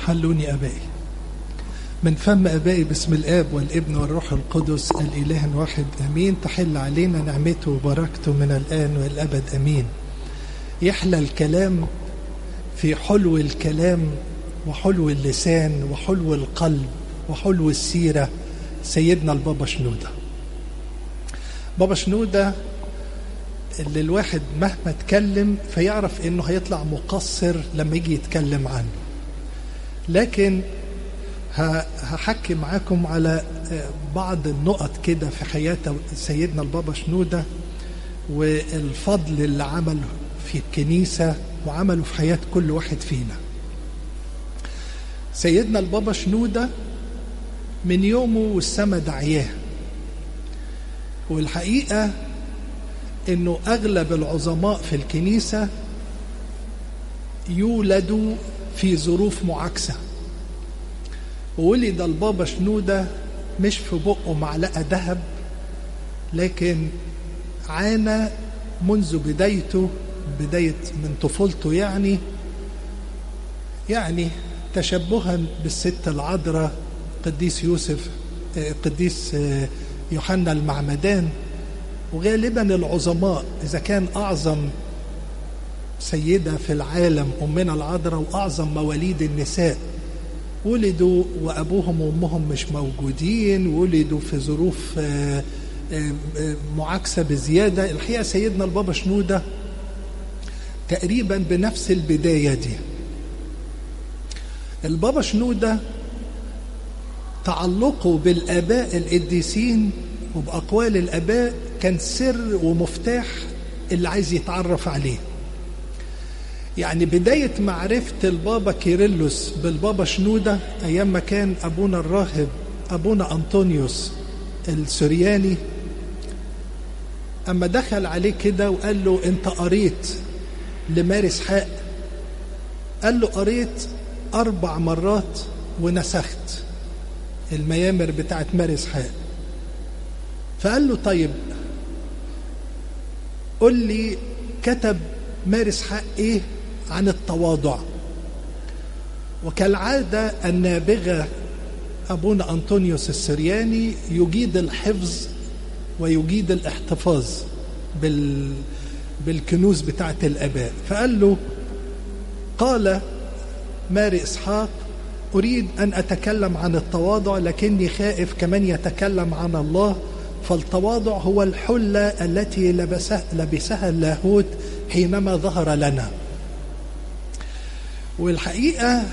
حلوني أبائي من فم أبائي باسم الآب والابن والروح القدس الإله الواحد أمين. تحل علينا نعمته وبركته من الآن والأبد أمين. يحلى الكلام في حلو الكلام وحلو اللسان وحلو القلب وحلو السيرة سيدنا البابا شنودة. بابا شنودة اللي الواحد مهما اتكلم فيعرف انه هيطلع مقصر لما يجي يتكلم عنه، لكن هحكي معاكم على بعض النقط كده في حياة سيدنا البابا شنودة والفضل اللي عمله في الكنيسة وعمله في حياة كل واحد فينا. سيدنا البابا شنودة من يومه والسما دعياه، والحقيقة انه اغلب العظماء في الكنيسة يولدوا في ظروف معاكسة. وولد البابا شنودة مش في بقه معلقة ذهب، لكن عانى منذ بداية من طفولته، يعني تشبها بالست العذراء قديس يوحنا المعمدان. وغالبا العظماء إذا كان أعظم سيدة في العالم أمنا العذراء وأعظم مواليد النساء ولدوا وأبوهم وأمهم مش موجودين، ولدوا في ظروف معاكسة بزيادة. الحقيقة سيدنا البابا شنودة تقريبا بنفس البداية دي. البابا شنودة تعلقه بالآباء القديسين وبأقوال الآباء كان سر ومفتاح اللي عايز يتعرف عليه. يعني بداية معرفة البابا كيرلس بالبابا شنودة أيام ما كان أبونا الراهب أبونا أنطونيوس السورياني، أما دخل عليه كده وقال له أنت قريت لمارس حق؟ قال له قريت 4 مرات ونسخت الميامر بتاعت مارس حق. فقال له طيب قل لي كتب مارس حق ايه عن التواضع؟ وكالعادة النابغة أبونا أنطونيوس السرياني يجيد الحفظ ويجيد الاحتفاظ بالكنوز بتاعت الآباء. فقال له قال ماري إسحاق أريد أن أتكلم عن التواضع لكني خائف كمان يتكلم عن الله، فالتواضع هو الحلة التي لبسها اللاهوت حينما ظهر لنا. والحقيقة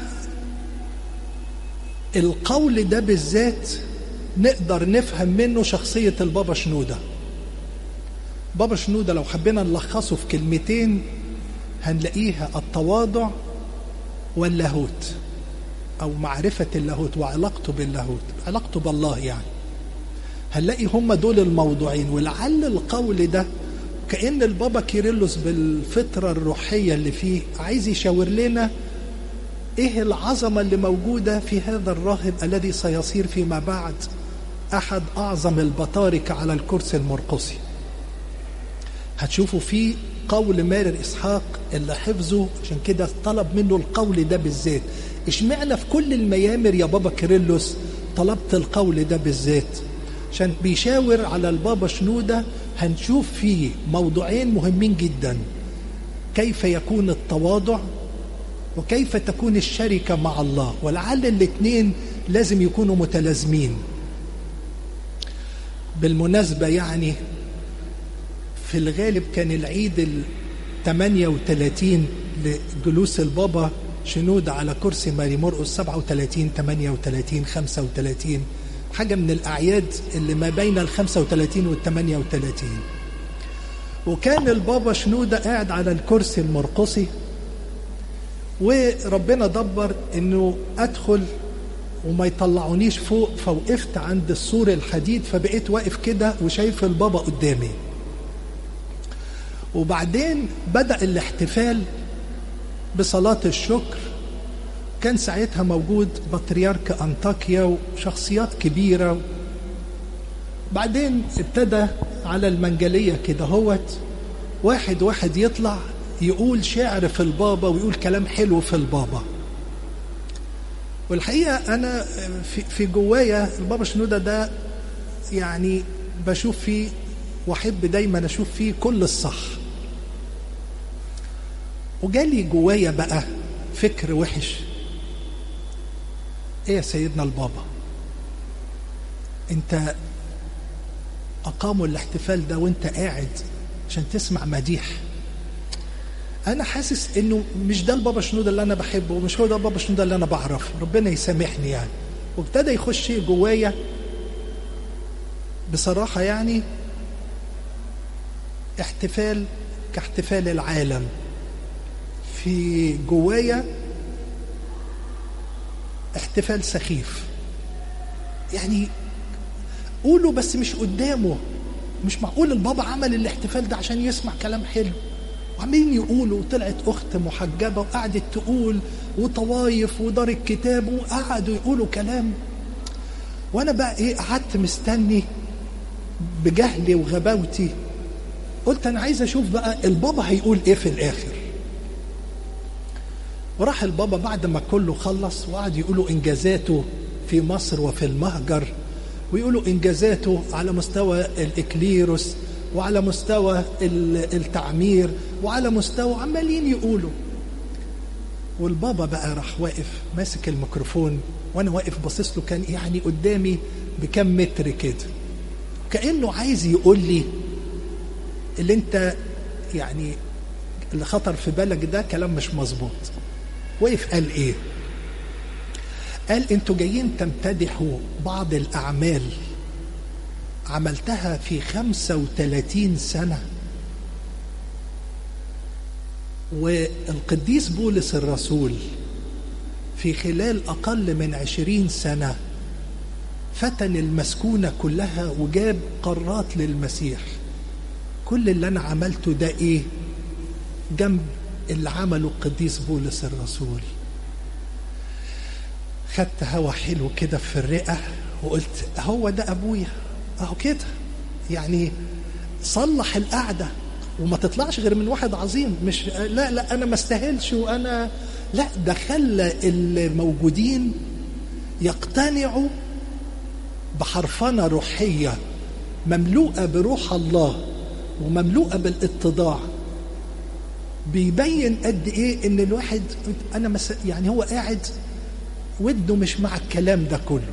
القول ده بالذات نقدر نفهم منه شخصية البابا شنودة. بابا شنودة لو حبينا نلخصه في كلمتين هنلاقيها التواضع واللاهوت، أو معرفة اللاهوت وعلاقته باللاهوت، علاقته بالله. يعني هنلاقي هم دول الموضوعين. ولعل القول ده كأن البابا كيرلس بالفطرة الروحية اللي فيه عايز يشاور لنا ايه العظمة اللي موجودة في هذا الراهب الذي سيصير فيما بعد أحد أعظم البطاركة على الكرسي المرقسي. هتشوفوا فيه قول ماري إسحاق اللي حفظه، عشان كده طلب منه القول ده بالذات. اشمعنى في كل الميامر يا بابا كيرلس طلبت القول ده بالذات؟ عشان بيشاور على البابا شنودة. هنشوف فيه موضوعين مهمين جدا: كيف يكون التواضع وكيف تكون الشركة مع الله. ولعل الاثنين لازم يكونوا متلازمين. بالمناسبة يعني في الغالب كان العيد 38 لجلوس البابا شنودة على كرسي ماري مرقس 37 38 35، حاجة من الأعياد اللي ما بين 35 وال38. وكان البابا شنودة قاعد على الكرسي المرقسي، وربنا دبر انه ادخل وما يطلعونيش فوق، فوقفت عند السور الحديد، فبقيت واقف كده وشايف البابا قدامي. وبعدين بدأ الاحتفال بصلاة الشكر. كان ساعتها موجود بطريرك أنطاكيا وشخصيات كبيرة. بعدين ابتدى على المنجلية كده هوت واحد يطلع يقول شعر في البابا ويقول كلام حلو في البابا. والحقيقة أنا في جوايا البابا شنودة ده يعني بشوف فيه وأحب دايما أشوف فيه كل الصح. وجالي جوايا بقى فكر وحش. إيه يا سيدنا البابا، أنت أقاموا الاحتفال ده وأنت قاعد عشان تسمع مديح. أنا حاسس إنه مش ده البابا شنودة اللي أنا بحبه، ومش هو ده البابا شنودة اللي أنا بعرفه، ربنا يسامحني يعني. وابتدى يخش شيء جوايا بصراحة، يعني احتفال كاحتفال العالم في جوايا، احتفال سخيف يعني. قولوا بس مش قدامه. مش معقول البابا عمل الاحتفال ده عشان يسمع كلام حلو، وعمالين يقولوا. وطلعت أخت محجبة وقعدت تقول، وطوايف ودار الكتاب، وقعدوا يقولوا كلام. وأنا بقى إيه، قعدت مستني بجهلي وغباوتي. قلت أنا عايز أشوف بقى البابا هيقول إيه في الآخر. وراح البابا بعد ما كله خلص وقعد يقولوا إنجازاته في مصر وفي المهجر، ويقولوا إنجازاته على مستوى الإكليروس وعلى مستوى التعمير وعلى مستوى، عمالين يقولوا. والبابا بقى راح واقف ماسك الميكروفون، وانا واقف باصص له، كان يعني قدامي بكم متر كده، كأنه عايز يقول لي اللي انت يعني اللي خطر في بالك ده كلام مش مظبوط. وقف قال ايه؟ قال انتوا جايين تمتدحوا بعض الأعمال عملتها في 35 سنة، والقديس بولس الرسول في خلال أقل من 20 سنة فتن المسكونة كلها وجاب قارات للمسيح. كل اللي أنا عملته ده إيه جنب اللي عمله القديس بولس الرسول؟ خدت هوا حلو كده في الرئة وقلت هو ده أبويا، أهو كده يعني. صلح القعدة وما تطلعش غير من واحد عظيم. مش لا أنا ما استاهلش، وأنا لا، ده خلى الموجودين يقتنعوا بحرفنة روحية مملوءة بروح الله ومملوءة بالاتضاع. بيبين قد ايه ان الواحد انا يعني هو قاعد وده مش مع الكلام ده كله.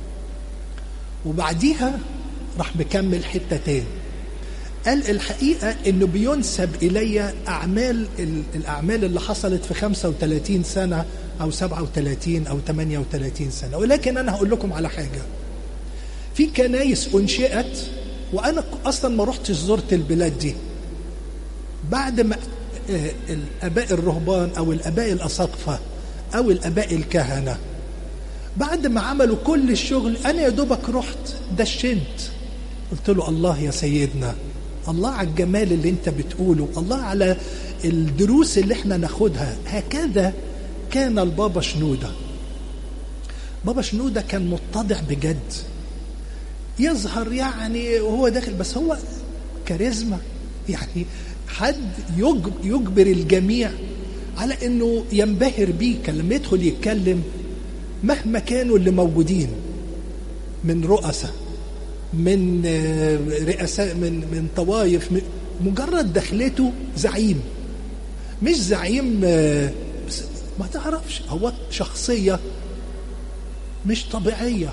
وبعديها راح مكمل حتة تاني، قال الحقيقة انه بينسب الي الاعمال اللي حصلت في 35 سنة او 37 او 38 سنة. ولكن انا هقول لكم على حاجة، في كنايس انشئت وانا اصلا ما رحتش زرت البلاد دي بعد ما الاباء الرهبان او الاباء الاساقفة او الاباء الكهنة بعد ما عملوا كل الشغل، انا يا دوبك رحت دشنت قلت له الله يا سيدنا، الله على الجمال اللي انت بتقوله، الله على الدروس اللي احنا ناخدها. هكذا كان البابا شنودة. بابا شنودة كان متضع بجد، يظهر يعني وهو داخل، بس هو كاريزما يعني، حد يجبر الجميع على انه ينبهر بيه. كان لما يدخل يتكلم مهما كانوا اللي موجودين من رؤساء، من رئاسة، من طوائف، مجرد دخلته زعيم، مش زعيم ما تعرفش، هو شخصية مش طبيعية.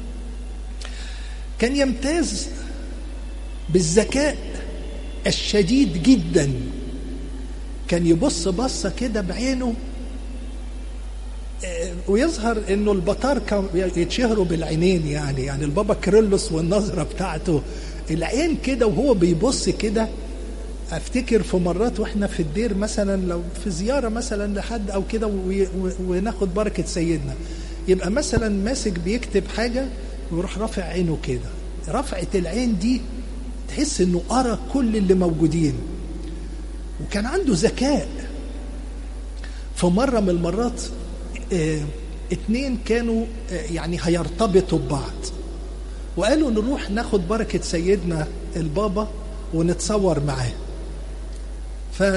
كان يمتاز بالذكاء الشديد جدا، كان يبص بصة كده بعينه، ويظهر انه البطار كان يتشهروا بالعينين يعني البابا كيرلس والنظرة بتاعته العين كده وهو بيبص كده. افتكر في مرات واحنا في الدير مثلا، لو في زيارة مثلا لحد او كده وناخد بركة سيدنا، يبقى مثلا ماسك بيكتب حاجة ويروح رافع عينه كده، رفعة العين دي تحس انه قرأ كل اللي موجودين. وكان عنده ذكاء. في مرة من المرات اتنين كانوا يعني هيرتبطوا ببعض، وقالوا نروح ناخد بركة سيدنا البابا ونتصور معاه.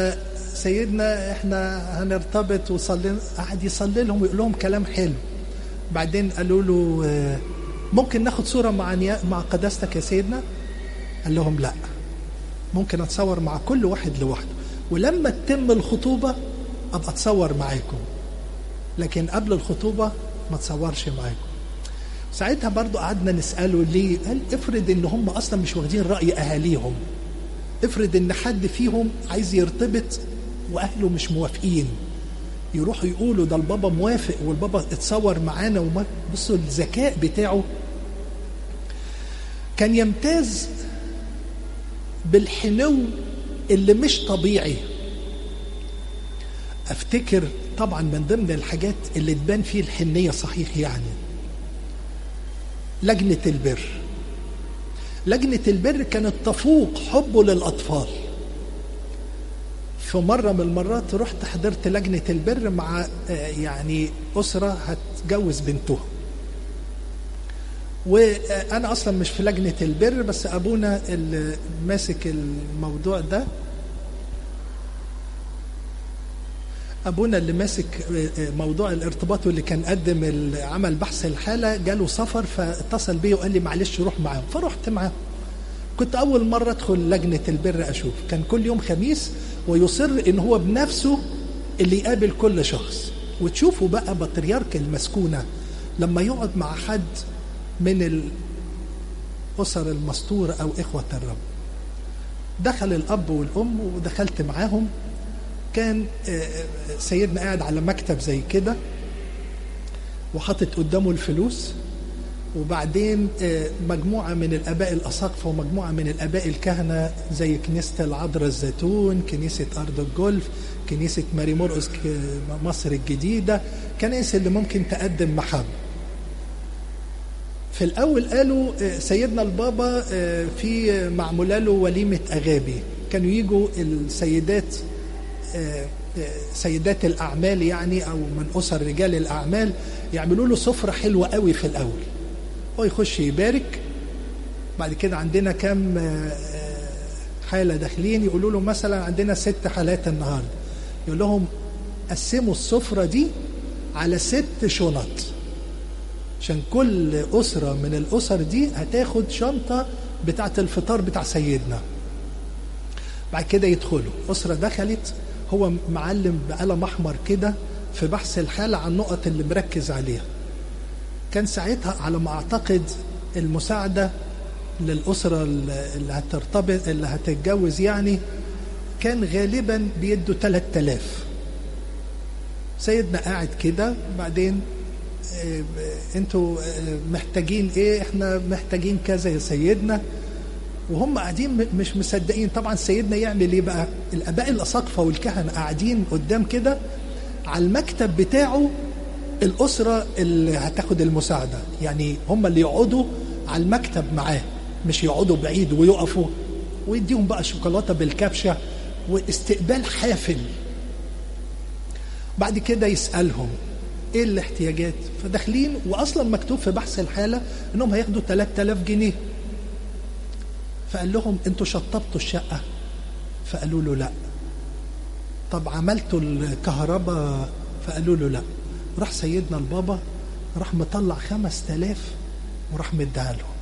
فسيدنا احنا هنرتبط، وصلي، قعد يصلي لهم ويقول لهم كلام حلو. بعدين قالوا له ممكن ناخد صورة مع قداستك يا سيدنا؟ قال لهم لا، ممكن اتصور مع كل واحد لوحده، ولما تتم الخطوبة ابقى اتصور معاكم، لكن قبل الخطوبة ما تصورش معاكم. ساعتها برضو قعدنا نسأله ليه. قال افرض ان هم اصلا مش واخدين رأي اهاليهم، افرض ان حد فيهم عايز يرتبط واهله مش موافقين، يروحوا يقولوا ده البابا موافق والبابا اتصور معانا. وما بصوا الذكاء بتاعه كان يمتاز بالحنو اللي مش طبيعي. افتكر طبعا من ضمن الحاجات اللي تبان فيه الحنية صحيح يعني لجنة البر. لجنة البر كانت تفوق حبه للأطفال. في مرة من المرات رحت حضرت لجنة البر مع يعني أسرة هتجوز بنتها، وأنا أصلا مش في لجنة البر، بس أبونا اللي ماسك الموضوع ده، أبونا اللي ماسك موضوع الارتباط واللي كان قدم عمل بحث الحالة جاله سفر، فاتصل بي وقال لي معلش روح معاهم، فرحت معاهم. كنت أول مرة أدخل لجنة البر أشوف، كان كل يوم خميس ويصر إن هو بنفسه اللي يقابل كل شخص. وتشوفوا بقى بطريرك المسكونة لما يقعد مع حد من الأسر المستورة أو إخوة الرب. دخل الأب والأم ودخلت معاهم، كان سيدنا قاعد على مكتب زي كده وحاطط قدامه الفلوس، وبعدين مجموعة من الآباء الأساقفة ومجموعة من الآباء الكهنة زي كنيسة العذراء الزيتون، كنيسة أرض الجولف، كنيسة ماري مرقس مصر الجديدة، كنائس اللي ممكن تقدم محبة. في الأول قالوا سيدنا البابا في معمولة له وليمة أغابي، كانوا يجوا السيدات سيدات الأعمال يعني أو من أسر رجال الأعمال يعملوا له سفرة حلوة قوي في الأول، هو يخش يبارك. بعد كده عندنا كم حالة داخلين، يقولوا له مثلا عندنا 6 حالات النهاردة، يقول لهم قسموا السفرة دي على 6 شنط عشان كل أسرة من الأسر دي هتاخد شنطة بتاعة الفطار بتاع سيدنا. بعد كده يدخلوا، أسرة دخلت هو معلم بقلم أحمر كده في بحث الحالة عن النقط اللي مركز عليها. كان ساعتها على ما أعتقد المساعدة للأسرة اللي هترتبط اللي هتتجوز يعني كان غالبا بيدوا 3000. سيدنا قاعد كده، بعدين انتوا محتاجين ايه؟ احنا محتاجين كذا يا سيدنا. وهم قاعدين مش مصدقين. طبعا سيدنا يعمل ايه بقى؟ الاباء الاساقفه والكهنه قاعدين قدام كده على المكتب بتاعه، الاسره اللي هتاخد المساعده يعني هم اللي يقعدوا على المكتب معاه، مش يقعدوا بعيد ويقفوا، ويديهم بقى شوكولاته بالكبشه واستقبال حافل. بعد كده يسالهم ايه الاحتياجات، فداخلين واصلا مكتوب في بحث الحاله انهم هياخدوا 3000 جنيه. فقال لهم انتوا شطبتوا الشقه؟ فقالوا له لا. طب عملتوا الكهرباء؟ فقالوا له لا. راح سيدنا البابا راح مطلع 5000 وراح مديها لهم.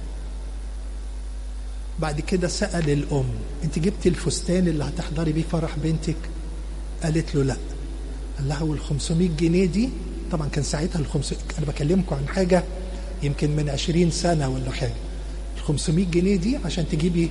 بعد كده سأل الأم انت جبتي الفستان اللي هتحضري بيه فرح بنتك؟ قالت له لا. قال لها وال 500 جنيه دي؟ طبعا كان ساعتها انا بكلمكم عن حاجه يمكن من 20 سنه ولا حاجه. ال 500 جنيه دي عشان تجيبي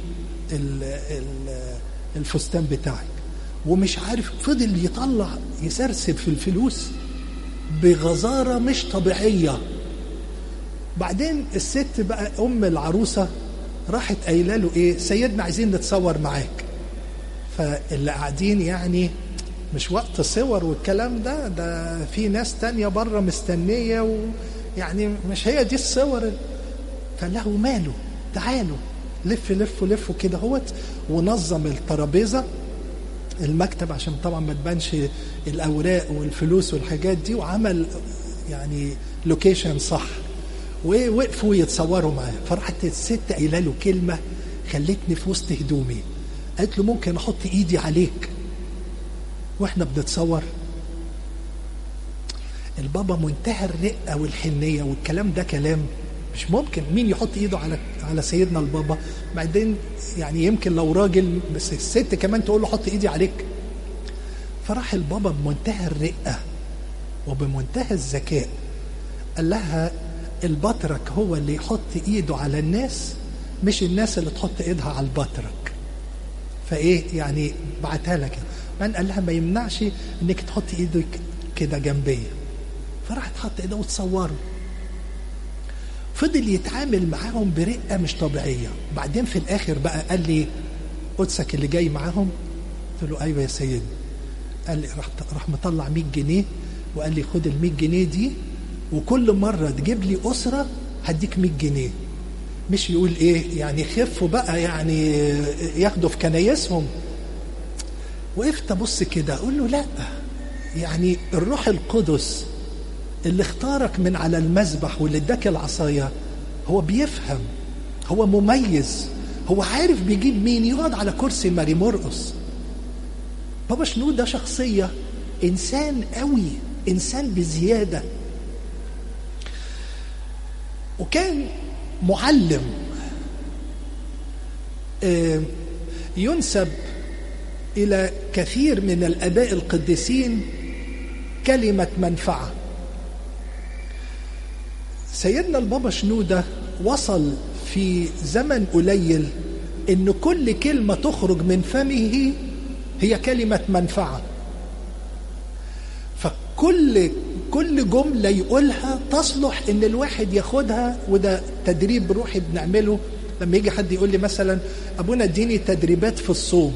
الفستان بتاعك. ومش عارف، فضل يطلع يسرسب في الفلوس بغزاره مش طبيعيه. بعدين الست بقى ام العروسه راحت قايله له ايه؟ سيدنا عايزين نتصور معاك. فاللي قاعدين يعني مش وقت صور والكلام ده في ناس تانية بره مستنية ويعني مش هي دي الصور. فله ماله، تعالوا لفوا كده هوت. ونظم الترابيزة المكتب عشان طبعا ما تبانش الأوراق والفلوس والحاجات دي، وعمل يعني لوكيشن صح، ووقفوا يتصوروا معاه. فرحت الست قايله له كلمة خلتني في وسط هدومي. قالت له ممكن أحط إيدي عليك واحنا بنتصور؟ البابا منتهى الرقة والحنية، والكلام ده كلام مش ممكن مين يحط ايده على سيدنا البابا. بعدين يعني يمكن لو راجل، بس الست كمان تقول له حط ايدي عليك. فراح البابا بمنتهى الرقة وبمنتهى الذكاء قال لها البطرك هو اللي يحط ايده على الناس، مش الناس اللي تحط ايدها على البطرك. فايه يعني بعتها لك. من قال لها ما يمنعش انك تحط ايدك كده جنبيه. فراحت حط ايدها وتصوروا. فضل يتعامل معاهم برقة مش طبيعية. بعدين في الاخر بقى قال لي قدسك اللي جاي معاهم؟ قلت له ايوه يا سيدي. قال لي راح مطلع 100 جنيه وقال لي خد ال 100 جنيه دي، وكل مرة تجيب لي أسرة هديك 100 جنيه. مش يقول ايه يعني خفوا بقى يعني ياخدوا في كنايسهم. وقفت ابص كده اقول له لا، يعني الروح القدس اللي اختارك من على المذبح واللي اداك العصايه هو بيفهم، هو مميز، هو عارف بيجيب مين يقعد على كرسي ماري مرقس. بابا شنودة ده شخصيه انسان قوي، انسان بزياده، وكان معلم. ينسب إلى كثير من الآباء القديسين كلمة منفعة. سيدنا البابا شنودة وصل في زمن قليل إن كل كلمة تخرج من فمه هي كلمة منفعة. فكل جملة يقولها تصلح إن الواحد ياخدها. وده تدريب روحي بنعمله لما يجي حد يقول لي مثلا أبونا اديني تدريبات في الصوم.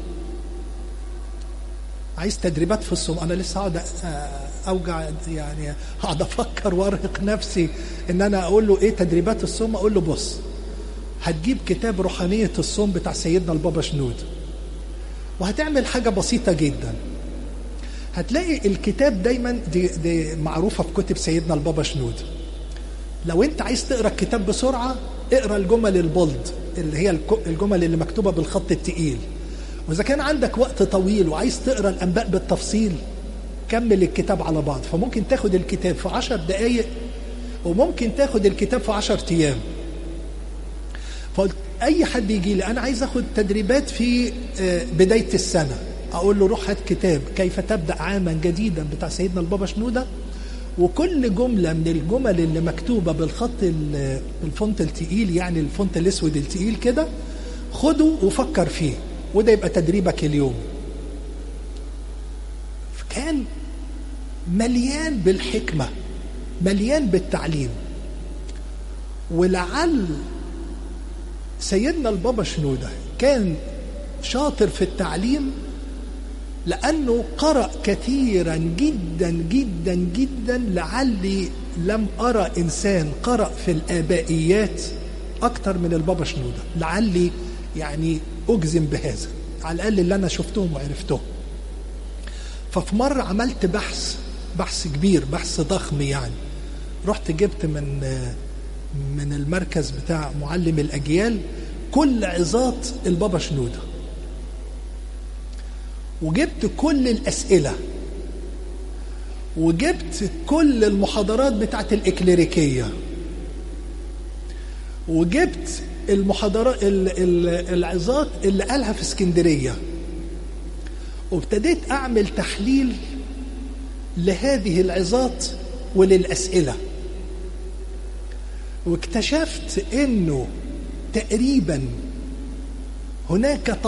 عايز تدريبات في الصوم؟ أنا لسه هقعد أوجع يعني هقعد أفكر وأرهق نفسي إن أنا أقول له إيه تدريبات الصوم. أقول له بص، هتجيب كتاب روحانية الصوم بتاع سيدنا البابا شنودة، وهتعمل حاجة بسيطة جدا. هتلاقي الكتاب دايما دي معروفة في كتب سيدنا البابا شنودة. لو انت عايز تقرأ الكتاب بسرعة اقرأ الجمل البولد اللي هي الجمل اللي مكتوبة بالخط التقيل. وإذا كان عندك وقت طويل وعايز تقرأ الأنباء بالتفصيل كمل الكتاب على بعض. فممكن تاخد الكتاب في 10 دقايق وممكن تاخد الكتاب في 10 أيام. فقلت أي حد يجي لي أنا عايز أخد تدريبات في بداية السنة، أقول له روح هات كتاب كيف تبدأ عاما جديدا بتاع سيدنا البابا شنودة، وكل جملة من الجمل اللي مكتوبة بالخط الفونت التقيل، يعني الفونت الأسود التقيل كده، خده وفكر فيه، وده يبقى تدريبك اليوم. كان مليان بالحكمة، مليان بالتعليم. ولعل سيدنا البابا شنودة كان شاطر في التعليم لأنه قرأ كثيرا جدا جدا جدا. لعلي لم أرى إنسان قرأ في الآبائيات أكتر من البابا شنودة، لعلي يعني أجزم بهذا، على الأقل اللي أنا شفتهم وعرفتهم. ففي مرة عملت بحث كبير، بحث ضخم يعني. رحت جبت من المركز بتاع معلم الأجيال كل عظات البابا شنودة، وجبت كل الأسئلة، وجبت كل المحاضرات بتاعت الإكليريكية، وجبت المحاضرات العظات اللي قالها في اسكندرية، وابتديت أعمل تحليل لهذه العظات وللأسئلة. واكتشفت إنه تقريبا هناك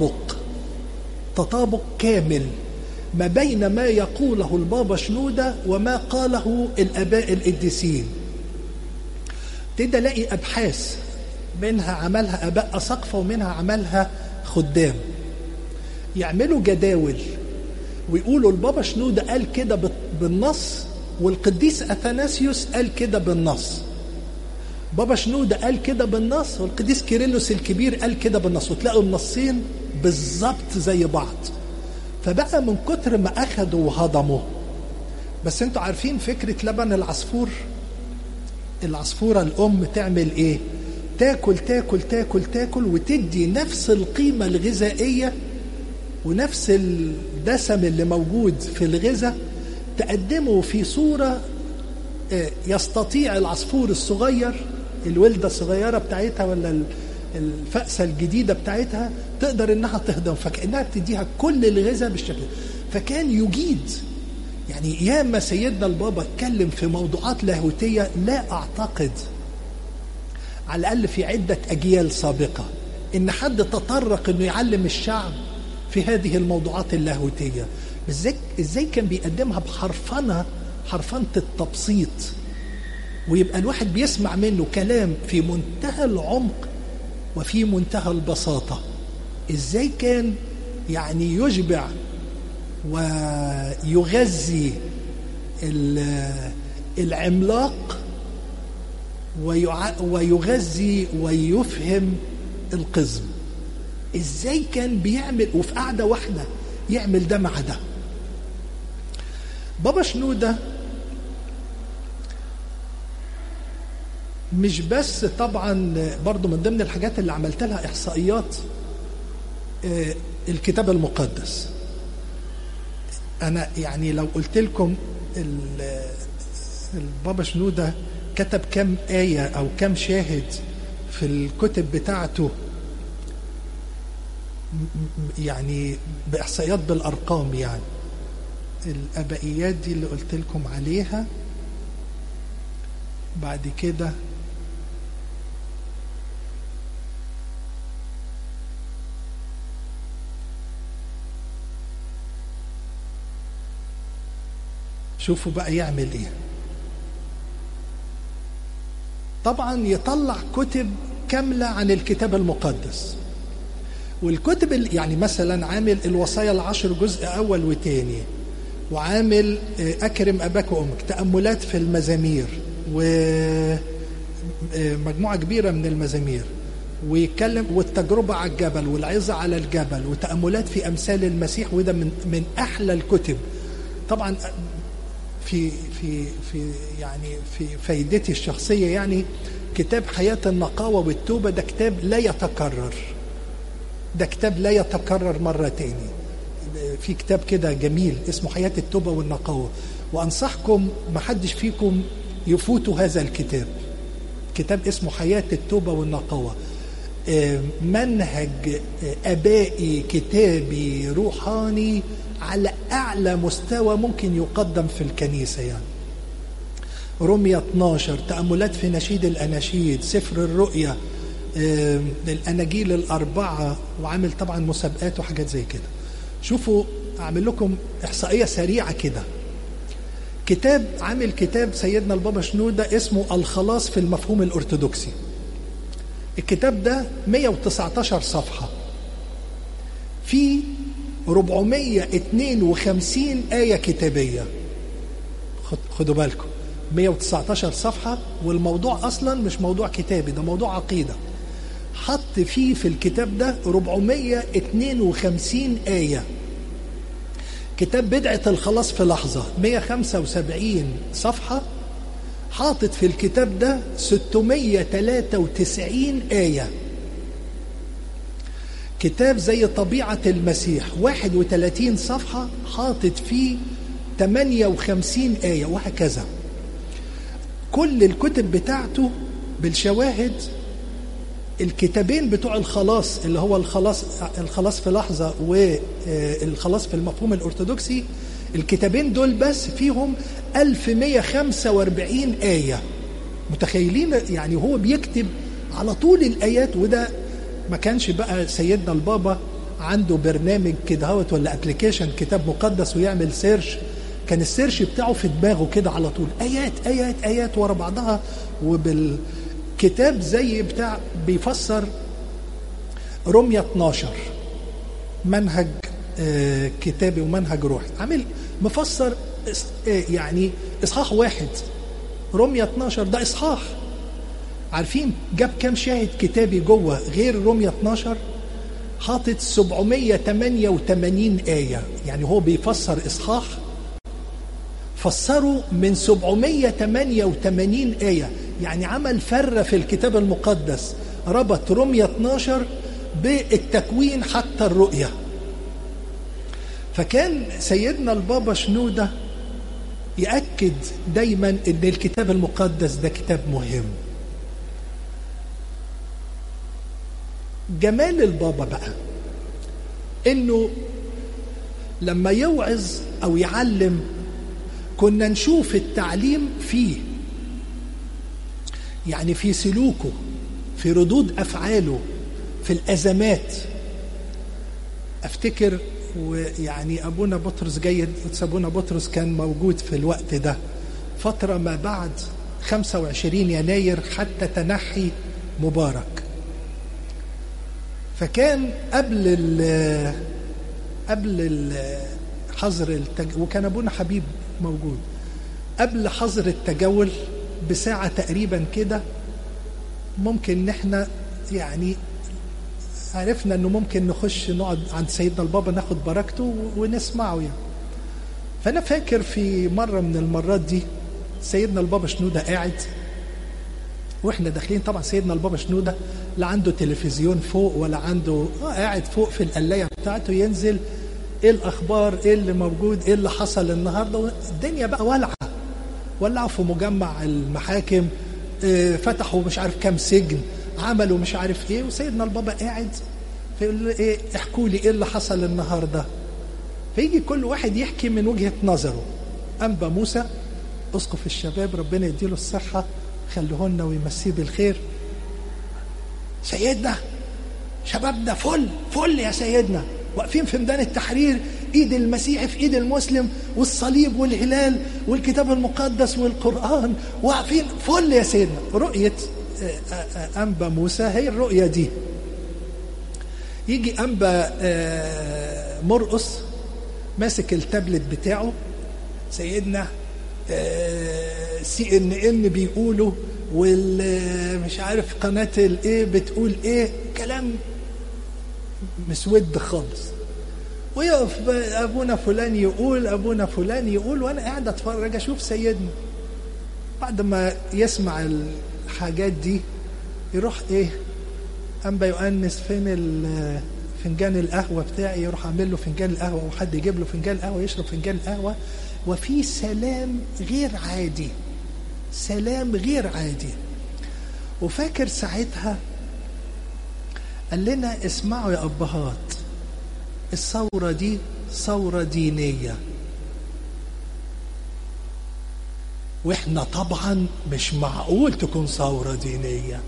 تطابق كامل ما بين ما يقوله البابا شنودة وما قاله الآباء القديسين. ابتدى ألاقي أبحاث منها عملها آباء أساقفة ومنها عملها خدام، يعملوا جداول ويقولوا البابا شنودة قال كده بالنص، والقديس أثناسيوس قال كده بالنص. بابا شنودة قال كده بالنص، والقديس كيرلس الكبير قال كده بالنص، وتلاقوا النصين بالظبط زي بعض. فبقى من كتر ما أخدوا وهضموا. بس انتوا عارفين فكرة لبن العصفور؟ العصفورة الأم تعمل إيه؟ تاكل تاكل تاكل تاكل وتدي نفس القيمة الغذائية ونفس الدسم اللي موجود في الغذاء تقدمه في صورة يستطيع العصفور الصغير، الولدة الصغيرة بتاعتها ولا الفأسة الجديدة بتاعتها تقدر انها تهضم، فكأنها بتديها كل الغذاء بالشكل. فكان يجيد يعني ياما سيدنا البابا اتكلم في موضوعات لاهوتية لا اعتقد على الاقل في عدة اجيال سابقة ان حد تطرق انه يعلم الشعب في هذه الموضوعات اللاهوتية. ازاي كان بيقدمها بحرفنة، حرفنة التبسيط، ويبقى الواحد بيسمع منه كلام في منتهى العمق وفي منتهى البساطة. ازاي كان يعني يشبع ويغذي العملاق ويغذي ويفهم القزم. ازاي كان بيعمل وفي قعدة واحدة يعمل ده مع ده. بابا شنودة مش بس طبعا برضو من ضمن الحاجات اللي عملت لها إحصائيات الكتاب المقدس. أنا يعني لو قلت لكم البابا شنودة كتب كم آية أو كم شاهد في الكتب بتاعته، يعني بإحصائيات بالأرقام، يعني الأبائيات دي اللي قلت لكم عليها. بعد كده شوفوا بقى يعمل ايه. طبعا يطلع كتب كاملة عن الكتاب المقدس، والكتب يعني مثلا عامل الوصايا العشر جزء أول وتاني، وعامل أكرم أباك وأمك، تأملات في المزامير ومجموعة كبيرة من المزامير، ويتكلم والتجربة على الجبل والعظة على الجبل، وتأملات في أمثال المسيح، وده من أحلى الكتب. طبعا في يعني في فايدتي الشخصية، يعني كتاب حياة النقاوة والتوبة ده كتاب لا يتكرر، ده كتاب لا يتكرر مرة تاني. في كتاب كده جميل اسمه حياة التوبة والنقاوة، وأنصحكم محدش فيكم يفوتوا هذا الكتاب. كتاب اسمه حياة التوبة والنقاوة، منهج أبائي كتابي روحاني على أعلى مستوى ممكن يقدم في الكنيسة. يعني رمية 12، تأملات في نشيد الأناشيد، سفر الرؤيا، الأناجيل الأربعة، وعامل طبعا مسابقات وحاجات زي كده. شوفوا أعمل لكم إحصائية سريعة كده. عامل كتاب سيدنا البابا شنودة اسمه الخلاص في المفهوم الأرثوذكسي. الكتاب ده 119 صفحة، في 452 آية كتابية. خدوا بالكم 119 صفحة، والموضوع أصلا مش موضوع كتابي، ده موضوع عقيدة. حط فيه في الكتاب ده 452 آية. كتاب بدعة الخلاص في لحظة 175 صفحة، حاطط في الكتاب ده 693 آية. كتاب زي طبيعة المسيح 31 صفحة، حاطط فيه 58 آية، وهكذا. كل الكتب بتاعته بالشواهد. الكتابين بتوع الخلاص اللي هو الخلاص في لحظة والخلاص في المفهوم الأرثوذكسي، الكتابين دول بس فيهم 1145 آية. متخيلين؟ يعني هو بيكتب على طول الآيات. وده ما كانش بقى سيدنا البابا عنده برنامج كده ولا ابليكيشن كتاب مقدس ويعمل سيرش، كان السيرش بتاعه في دماغه كده على طول، آيات آيات آيات ورا بعضها. وبالكتاب زي بتاع بيفسر رمية 12 منهج كتابي ومنهج روحي، عامل مفسر يعني إصحاح واحد. رمية 12 ده إصحاح. عارفين جاب كام شاهد كتابي جوه غير رمية 12؟ حاطط 788 آية. يعني هو بيفسر إصحاح فسره من 788 آية. يعني عمل فرة في الكتاب المقدس، ربط رمية 12 بالتكوين حتى الرؤية. فكان سيدنا البابا شنودة يأكد دايما ان الكتاب المقدس ده كتاب مهم. جمال البابا بقى انه لما يوعظ او يعلم كنا نشوف التعليم فيه، يعني في سلوكه، في ردود افعاله، في الازمات. افتكر ويعني ابونا بطرس جيد، ابونا بطرس كان موجود في الوقت ده فترة ما بعد 25 يناير حتى تنحي مبارك. فكان قبل حظر وكان ابونا حبيب موجود قبل حظر التجول بساعة تقريبا كده، ممكن ان احنا يعني عرفنا انه ممكن نخش نقعد عند سيدنا البابا ناخد بركته ونسمعه يعني. فانا فاكر في مرة من المرات دي سيدنا البابا شنودة قاعد واحنا داخلين. طبعا سيدنا البابا شنودة لا عنده تلفزيون فوق ولا عنده، قاعد فوق في القلاية بتاعته ينزل ايه الاخبار، ايه اللي موجود، ايه اللي حصل النهارده. الدنيا بقى ولعوا في مجمع المحاكم، فتحوا مش عارف كام سجن، عملوا مش عارف ايه، وسيدنا البابا قاعد فيقول له ايه، احكوا لي ايه اللي حصل النهارده. فيجي كل واحد يحكي من وجهة نظره. أنبا موسى اسقف الشباب ربنا يديله الصحة خليهولنا ويمسيه بالخير، سيدنا شبابنا فل يا سيدنا، واقفين في ميدان التحرير، ايد المسيح في ايد المسلم والصليب والهلال والكتاب المقدس والقرآن، واقفين فل يا سيدنا. رؤية أنبا موسى هي الرؤية دي. يجي أنبا مرقس ماسك التابلت بتاعه، سيدنا CNN بيقولوا والمش عارف قناة الايه بتقول ايه، كلام مسود خالص. ويقف ابونا فلان يقول، ابونا فلان يقول، وانا قاعد اتفرج اشوف سيدنا. بعد ما يسمع الحاجات دي يروح ايه، أنبا يؤنس فين فنجان القهوة بتاعي، يروح اعمل له فنجان القهوة، وحد يجيب له فنجان القهوة يشرب فنجان القهوة، وفي سلام غير عادي، سلام غير عادي. وفاكر ساعتها قال لنا اسمعوا يا أبهات، الثورة دي ثورة دينية، واحنا طبعا مش معقول تكون ثورة دينية.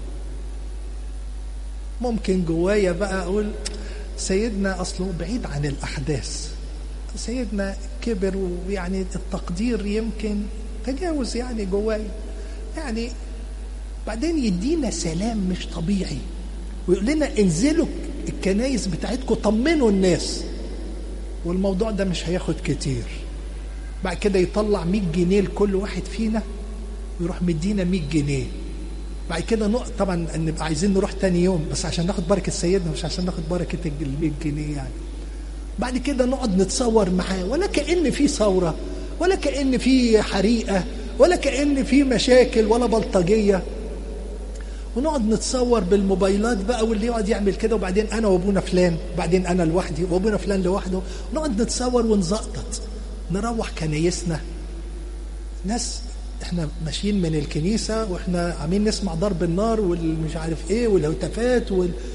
ممكن جوايا بقى اقول سيدنا اصله بعيد عن الاحداث، سيدنا كبر ويعني التقدير يمكن تجاوز يعني جوايا يعني. بعدين يدينا سلام مش طبيعي ويقول لنا انزلوا الكنايس بتاعتكم طمنوا الناس، والموضوع ده مش هياخد كتير. بعد كده يطلع 100 جنيه لكل واحد فينا ويروح مدينا 100 جنيه. بعد كده طبعا نبقى عايزين نروح تاني يوم بس عشان ناخد بركة سيدنا مش عشان ناخد بركة ال 100 جنيه يعني. بعد كده نقعد نتصور معاه ولا كأن في ثورة ولا كأن في حريقة ولا كأن في مشاكل ولا بلطجية، ونقعد نتصور بالموبايلات بقى، واللي يقعد يعمل كده، وبعدين انا وابونا فلان، بعدين انا لوحدي وابونا فلان لوحده، نقعد نتصور ونزقطط. نروح كنايسنا ناس احنا ماشيين من الكنيسة واحنا عاملين نسمع ضرب النار والمش عارف ايه والهتافات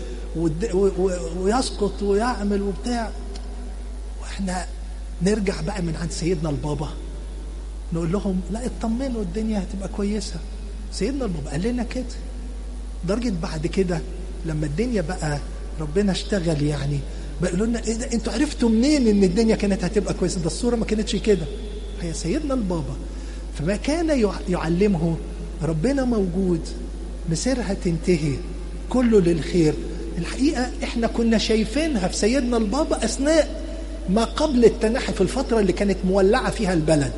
ويسقط ويعمل وبتاع، واحنا نرجع بقى من عند سيدنا البابا نقول لهم لا اطمنوا الدنيا هتبقى كويسة. سيدنا البابا قال لنا كده. درجة بعد كده لما الدنيا بقى ربنا اشتغل يعني بقولوا لنا ايه ده، انتوا عرفتوا منين ان الدنيا كانت هتبقى كويسة؟ ده الصورة ما كانتش كده. هي سيدنا البابا فما كان يعلمه ربنا موجود، مسيرها تنتهي، كله للخير. الحقيقة احنا كنا شايفينها في سيدنا البابا اثناء ما قبل التنحي، في الفترة اللي كانت مولعة فيها البلد.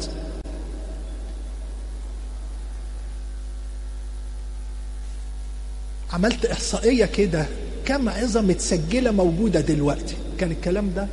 عملت احصائية كده كم عظة متسجلة موجودة دلوقتي، كان الكلام ده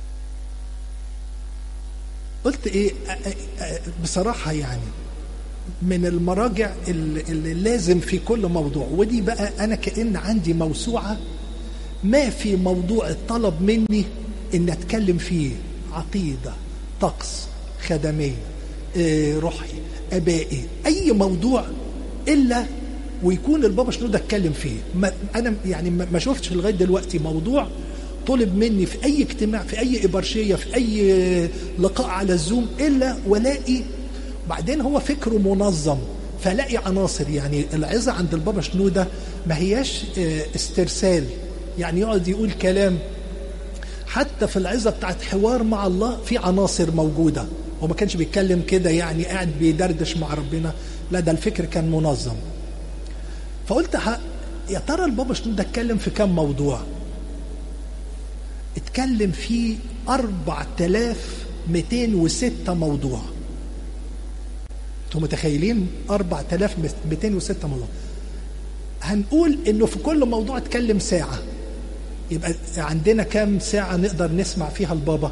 قلت ايه بصراحة يعني من المراجع اللي لازم في كل موضوع. ودي بقى أنا كأن عندي موسوعة، ما في موضوع الطلب مني إن أتكلم فيه، عقيدة، طقس، خدمية، روحي، أبائي، أي موضوع إلا ويكون البابا شنودة اتكلم فيه. أنا يعني ما شفتش لغاية دلوقتي موضوع طلب مني في أي اجتماع، في أي إبرشية، في أي لقاء على الزوم، إلا ولاقي. بعدين هو فكره منظم، فلاقي عناصر. يعني العظة عند البابا شنودة ما هياش استرسال، يعني يقعد يقول كلام. حتى في العظة بتاعت حوار مع الله في عناصر موجودة. هو ما كانش بيتكلم كده يعني قاعد بيدردش مع ربنا، لا، ده الفكر كان منظم. فقلت يا ترى البابا شنودة اتكلم في كم موضوع؟ اتكلم في 4206 موضوع. انتوا متخيلين 4206 موضوع؟ هنقول انه في كل موضوع اتكلم ساعة، يبقى عندنا كام ساعة نقدر نسمع فيها البابا؟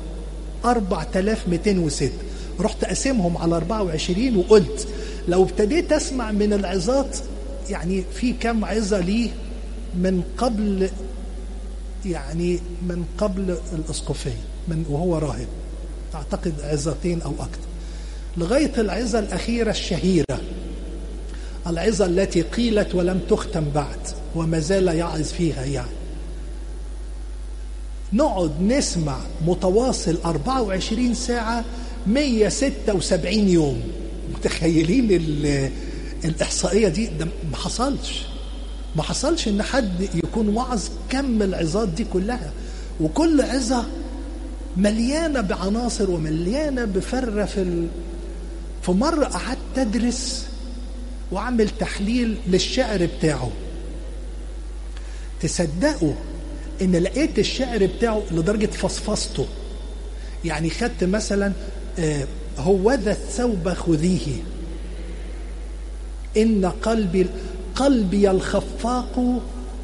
4206. رحت أقسمهم على 24 وقلت لو ابتديت أسمع من العظات، يعني في كام عظة ليه من قبل، يعني من قبل الأسقفية، وهو راهب، أعتقد عظتين أو أكثر، لغاية العظة الأخيرة الشهيرة، العظة التي قيلت ولم تختم بعد وما زال يعظ فيها. يعني نقعد نسمع متواصل 24 ساعة 176 يوم. متخيلين الإحصائية دي؟ ده ما حصلش إن حد يكون وعظ كم العظات دي كلها، وكل عظة مليانة بعناصر ومليانة بفرة. في مرة قعدت أدرس وأعمل تحليل للشعر بتاعه. تصدقوا إن لقيت الشعر بتاعه لدرجة فصفصته. يعني خدت مثلا هوذا الثوب خذيه، إن قلبي الخفاق.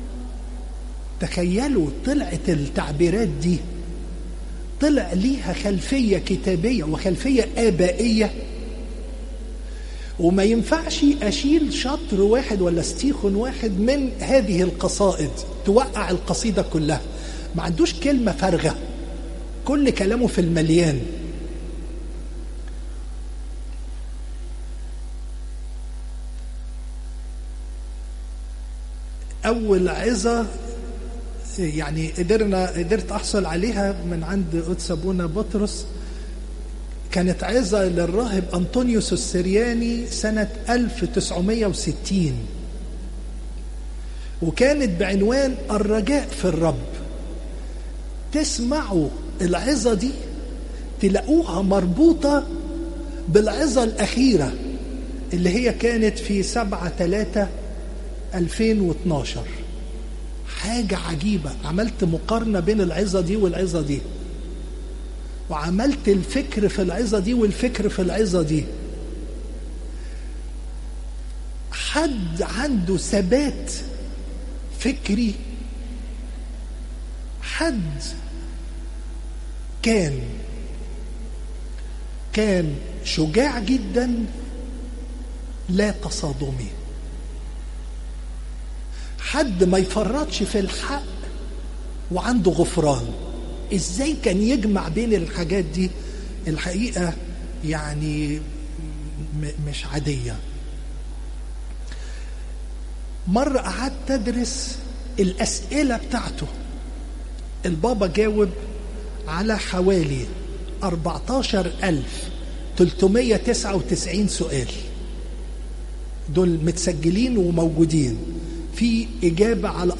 تخيلوا طلعت التعبيرات دي طلع ليها خلفية كتابية وخلفية آبائية، وما ينفعش أشيل شطر واحد ولا ستيخن واحد من هذه القصائد توقع القصيدة كلها. ما عندوش كلمة فارغة، كل كلامه في المليان. أول عظة يعني قدرت أحصل عليها من عند قدس أبونا بطرس، كانت عظة للراهب أنطونيوس السرياني سنة 1960، وكانت بعنوان الرجاء في الرب. تسمعوا العظة دي تلاقوها مربوطة بالعظة الأخيرة اللي هي كانت في 7/3/2012. حاجة عجيبة. عملت مقارنة بين العظة دي والعظة دي، وعملت الفكر في العظة دي والفكر في العظة دي. حد عنده ثبات فكري، حد كان شجاع جدا، لا تصادمي، حد ما يفرطش في الحق وعنده غفران. ازاي كان يجمع بين الحاجات دي؟ الحقيقة يعني مش عادية. مرة قعدت أدرس الأسئلة بتاعته. البابا جاوب على حوالي 14,399 سؤال، دول متسجلين وموجودين. في إجابة على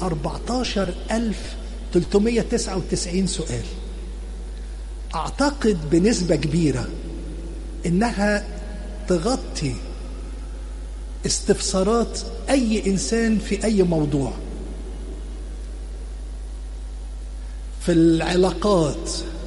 14,399 سؤال. أعتقد بنسبة كبيرة إنها تغطي استفسارات أي إنسان في أي موضوع، في العلاقات،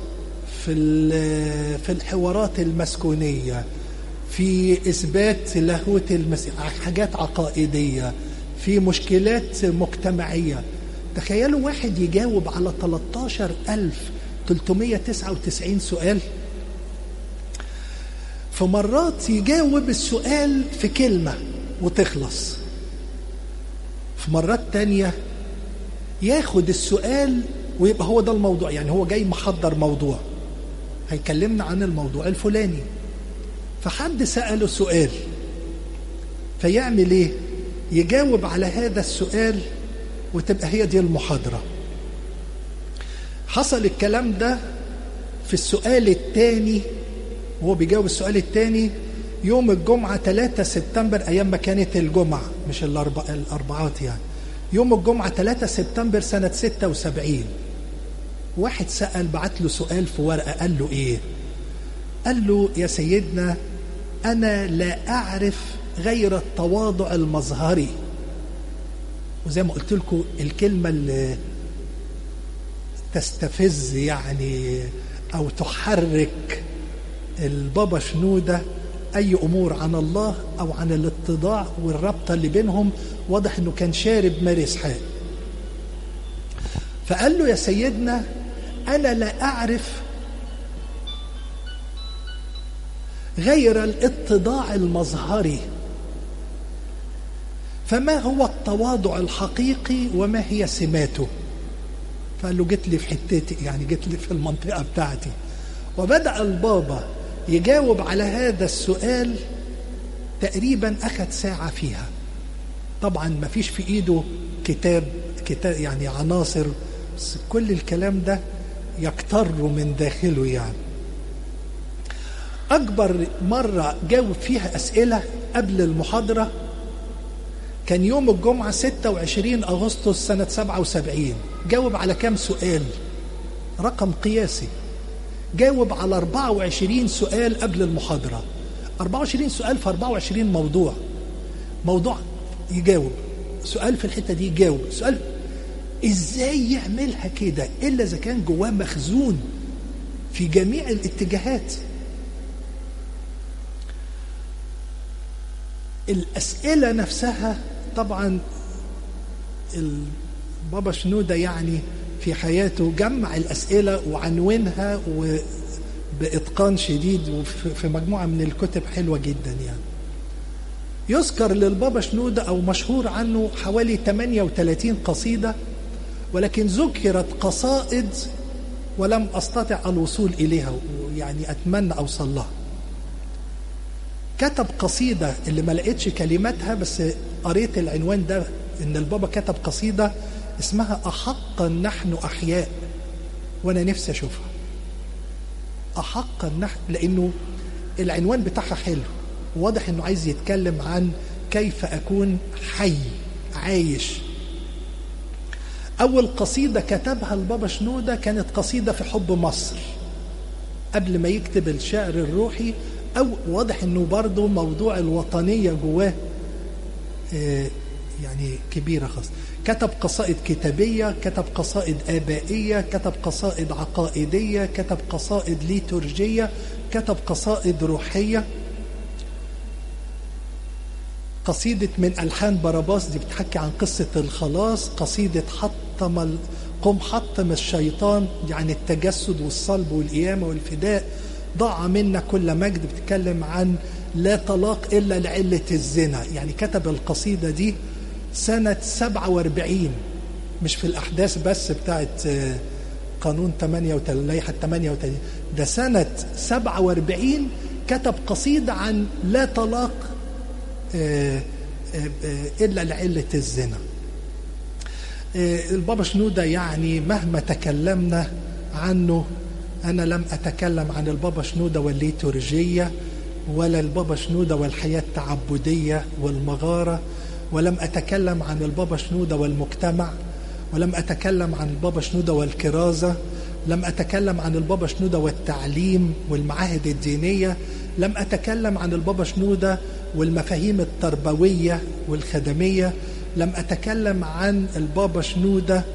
في الحوارات المسكونية، في إثبات لاهوت المسيح، حاجات عقائدية، في مشكلات مجتمعية. تخيلوا واحد يجاوب على 13,399 سؤال. في مرات يجاوب السؤال في كلمة وتخلص، في مرات تانية ياخد السؤال ويبقى هو ده الموضوع، يعني هو جاي محضر موضوع هيكلمنا عن الموضوع الفلاني، فحد سأله سؤال فيعمل ايه؟ يجاوب على هذا السؤال وتبقى هي دي المحاضرة. حصل الكلام ده في السؤال الثاني، وهو بيجاوب السؤال الثاني يوم الجمعة 3 سبتمبر، أيام ما كانت الجمعة مش الأربعات يعني، يوم الجمعة 3 سبتمبر سنة 76. واحد سأل، بعت له سؤال في ورقة، قال له إيه؟ قال له يا سيدنا أنا لا أعرف غير التواضع المظهري. وزي ما قلت لكم الكلمة اللي تستفز يعني أو تحرك البابا شنودة أي أمور عن الله أو عن الاتضاع والرابطة اللي بينهم، واضح أنه كان شارب ماري إسحاق. فقال له يا سيدنا أنا لا أعرف غير الاتضاع المظهري، فما هو التواضع الحقيقي وما هي سماته؟ فقال له جيت لي في حتتي، يعني جيت لي في المنطقة بتاعتي. وبدأ البابا يجاوب على هذا السؤال، تقريبا أخذ ساعة فيها. طبعا ما فيش في إيده كتاب يعني عناصر، بس كل الكلام ده يكتر من داخله. يعني أكبر مرة جاوب فيها أسئلة قبل المحاضرة كان يوم الجمعة 26 أغسطس سنة 77. جاوب على كام سؤال؟ رقم قياسي. جاوب على 24 سؤال قبل المحاضرة. 24 سؤال في 24 موضوع يجاوب سؤال في الحتة دي، يجاوب سؤال. إزاي يعملها كده إلا إذا كان جواه مخزون في جميع الاتجاهات؟ الأسئلة نفسها طبعا البابا شنودة يعني في حياته جمع الأسئلة وعنونها وبإتقان شديد، وفي مجموعة من الكتب حلوة جدا. يعني يذكر للبابا شنودة أو مشهور عنه حوالي 38 قصيدة، ولكن ذكرت قصائد ولم أستطع الوصول إليها، يعني أتمنى أوصل لها. كتب قصيدة اللي ما لقيتش كلماتها، بس قريت العنوان ده إن البابا كتب قصيدة اسمها أحقا نحن أحياء، وأنا نفسي أشوفها. أحقا نحن، لأنه العنوان بتاعها حلو، واضح إنه عايز يتكلم عن كيف أكون حي عايش. أول قصيدة كتبها البابا شنودة كانت قصيدة في حب مصر قبل ما يكتب الشعر الروحي، أو واضح إنه برضو موضوع الوطنية جواه يعني كبيرة خاصة. كتب قصائد كتابية، كتب قصائد آبائية، كتب قصائد عقائدية، كتب قصائد ليتورجية، كتب قصائد روحية. قصيدة من ألحان باراباس دي بتحكي عن قصة الخلاص. قصيدة قم حطم الشيطان، يعني التجسد والصلب والقيامة والفداء. ضاع منا كل مجد، بتتكلم عن لا طلاق إلا لعلة الزنا. يعني كتب القصيدة دي سنة 47، مش في الأحداث بس بتاعت قانون 38 لائحة 38، ده سنة 47 كتب قصيدة عن لا طلاق إلا لعلة الزنا. البابا شنودة يعني مهما تكلمنا عنه، أنا لم أتكلم عن البابا شنودة والليتورجية، ولا البابا شنودة والحياة التعبدية والمغارة، ولم أتكلم عن البابا شنودة والمجتمع، ولم أتكلم عن البابا شنودة والكرازة، لم أتكلم عن البابا شنودة والتعليم والمعاهد الدينية، لم أتكلم عن البابا شنودة والمفاهيم التربوية والخدمية، لم أتكلم عن البابا شنودة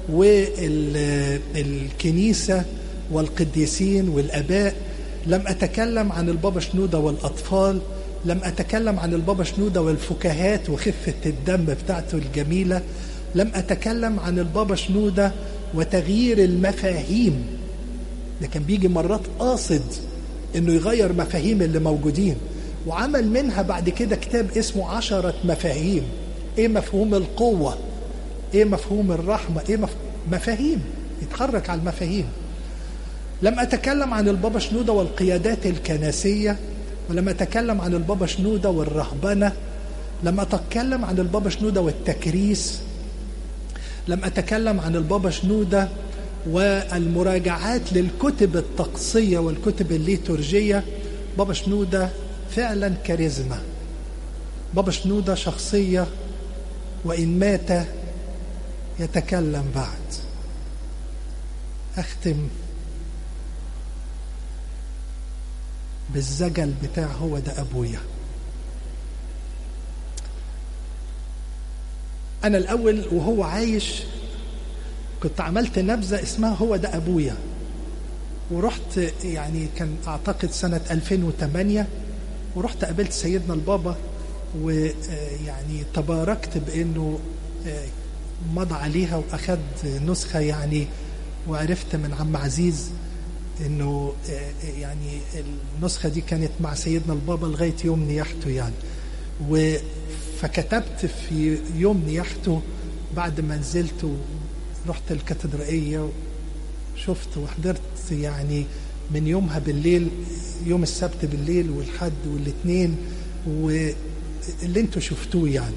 والكنيسة والقديسين والأباء، لم أتكلم عن البابا شنودة والأطفال، لم أتكلم عن البابا شنودة والفكاهات وخفة الدم بتاعته الجميلة، لم أتكلم عن البابا شنودة وتغيير المفاهيم. ده كان بيجي مرات قاصد إنه يغير مفاهيم اللي موجودين، وعمل منها بعد كده كتاب اسمه 10 مفاهيم. إيه مفهوم القوة؟ إيه مفهوم الرحمة؟ إيه مفاهيم، يتحرك على المفاهيم. لما أتكلم عن البابا شنودة والقيادات الكنسية، ولما أتكلم عن البابا شنودة والرهبنة، لما أتكلم عن البابا شنودة والتكريس، لما أتكلم عن البابا شنودة والمراجعات للكتب الطقسية والكتب الليتورجية، بابا شنودة فعلا كاريزما. بابا شنودة شخصية وإن مات يتكلم بعد. أختم بالزجل بتاع هو ده أبويا. أنا الأول وهو عايش كنت عملت نبذة اسمها هو ده أبويا، ورحت يعني كان أعتقد سنة 2008، ورحت قابلت سيدنا البابا، ويعني تباركت بأنه مضى عليها وأخذ نسخة يعني، وعرفت من عم عزيز أنه يعني النسخة دي كانت مع سيدنا البابا لغاية يوم نياحته يعني. فكتبت في يوم نياحته بعد ما نزلت ورحت الكاتدرائية وشفت وحضرت يعني من يومها بالليل، يوم السبت بالليل والحد والاثنين، واللي انتوا شفتوه يعني.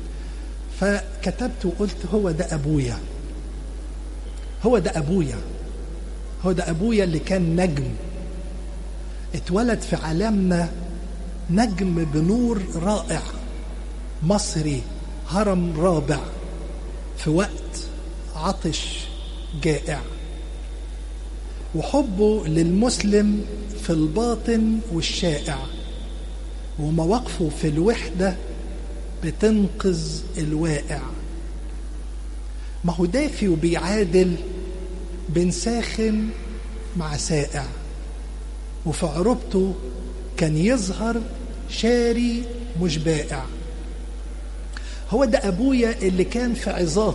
فكتبت وقلت هو ده أبويا، هو ده أبويا، هو ده أبويا اللي كان نجم، اتولد في عالمنا نجم بنور رائع مصري، هرم رابع في وقت عطش جائع، وحبه للمسلم في الباطن والشائع، ومواقفه في الوحدة بتنقذ الواقع. ما هو دافي وبيعادل بين ساخن مع سائع، وفي عروبته كان يظهر شاري مش بائع. هو ده أبويا اللي كان في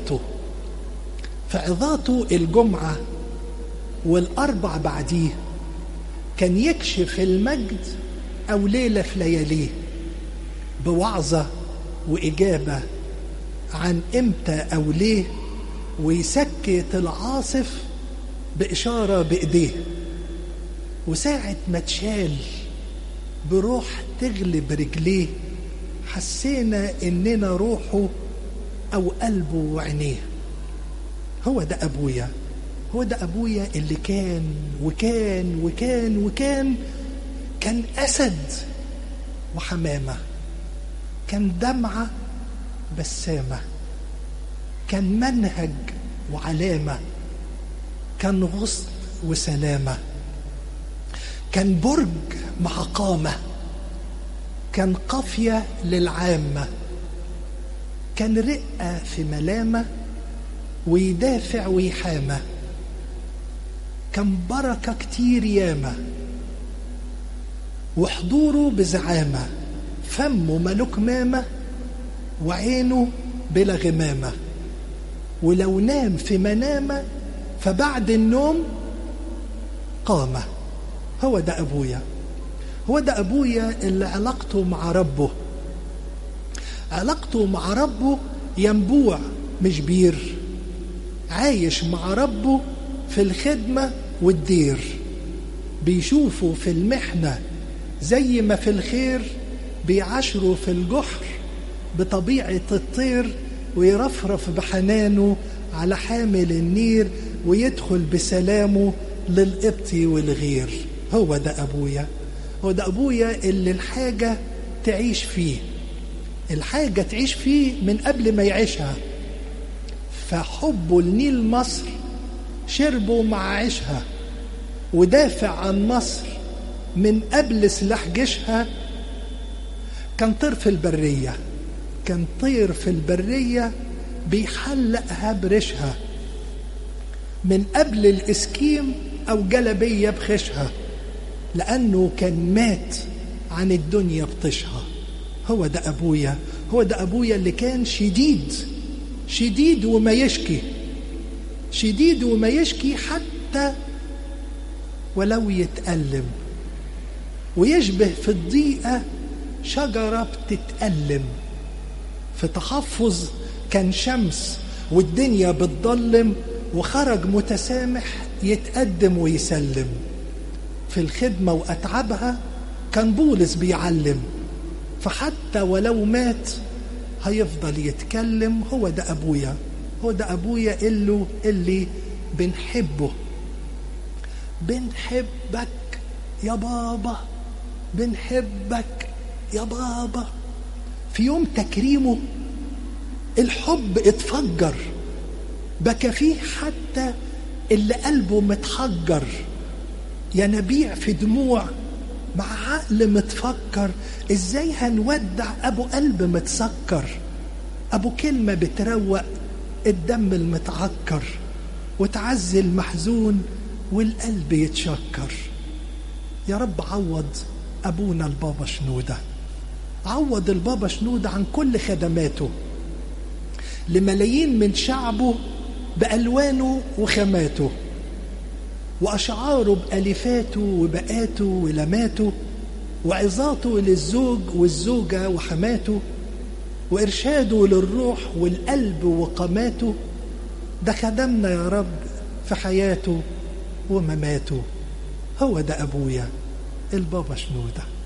عظاته الجمعة والأربع بعديه كان يكشف المجد أو ليلة في لياليه بوعظة وإجابة عن إمتى أو ليه، ويسكت العاصف بإشارة بإيديه. وساعة ما تشال بروح تغلب رجليه، حسينا إننا روحه أو قلبه وعينيه. هو ده أبويا، هو ده أبويا اللي كان وكان وكان وكان كان أسد وحمامة، كان دمعة بسامة، كان منهج وعلامة، كان غصن وسلامة، كان برج مع قامة، كان قافية للعامة، كان رقة في ملامة ويدافع ويحامى، كان بركة كتير ياما، وحضوره بزعامة، فمه ملوك مامة وعينه بلا غمامة، ولو نام في منامة فبعد النوم قامة. هو ده أبويا، هو ده أبويا اللي علاقته مع ربه، علاقته مع ربه ينبوع مش بير، عايش مع ربه في الخدمة والدير، بيشوفه في المحنة زي ما في الخير، بيعاشره في الجحر بطبيعة الطير، ويرفرف بحنانه على حامل النير، ويدخل بسلامه للقبط والغير. هو ده أبويا، هو ده أبويا اللي الحاجة تعيش فيه، الحاجة تعيش فيه من قبل ما يعيشها. فحبه لنيل مصر شربه مع عيشها، ودافع عن مصر من قبل سلاح جيشها. كان طير في البرية، كان طير في البرية بيحلقها بريشها، من قبل الإسكيم أو جلبية بخشها، لأنه كان مات عن الدنيا بطشها. هو ده أبويا، هو ده أبويا اللي كان شديد، شديد وما يشكي، شديد وما يشكي حتى ولو يتألم، ويشبه في الضيقة شجرة بتتألم. في تحفظ كان شمس والدنيا بتضلم، وخرج متسامح يتقدم ويسلم. في الخدمة وأتعبها كان بولس بيعلم، فحتى ولو مات هيفضل يتكلم. هو ده أبويا، هو ده أبويا اللي بنحبه. بنحبك يا بابا، بنحبك يا بابا. في يوم تكريمه الحب اتفجر، بكى فيه حتى اللي قلبه متحجر. ينابيع في دموع مع عقل متفكر، ازاي هنودع ابو قلب متسكر، ابو كلمة بتروق الدم المتعكر، وتعزي المحزون والقلب يتشكر. يا رب عوض ابونا البابا شنودة، عوض البابا شنودة عن كل خدماته لملايين من شعبه بألوانه وخاماته، وأشعاره بألفاته وبقاته ولماته، وعظاته للزوج والزوجة وحماته، وإرشاده للروح والقلب وقاماته. ده خدمنا يا رب في حياته ومماته. هو ده أبويا البابا شنودة.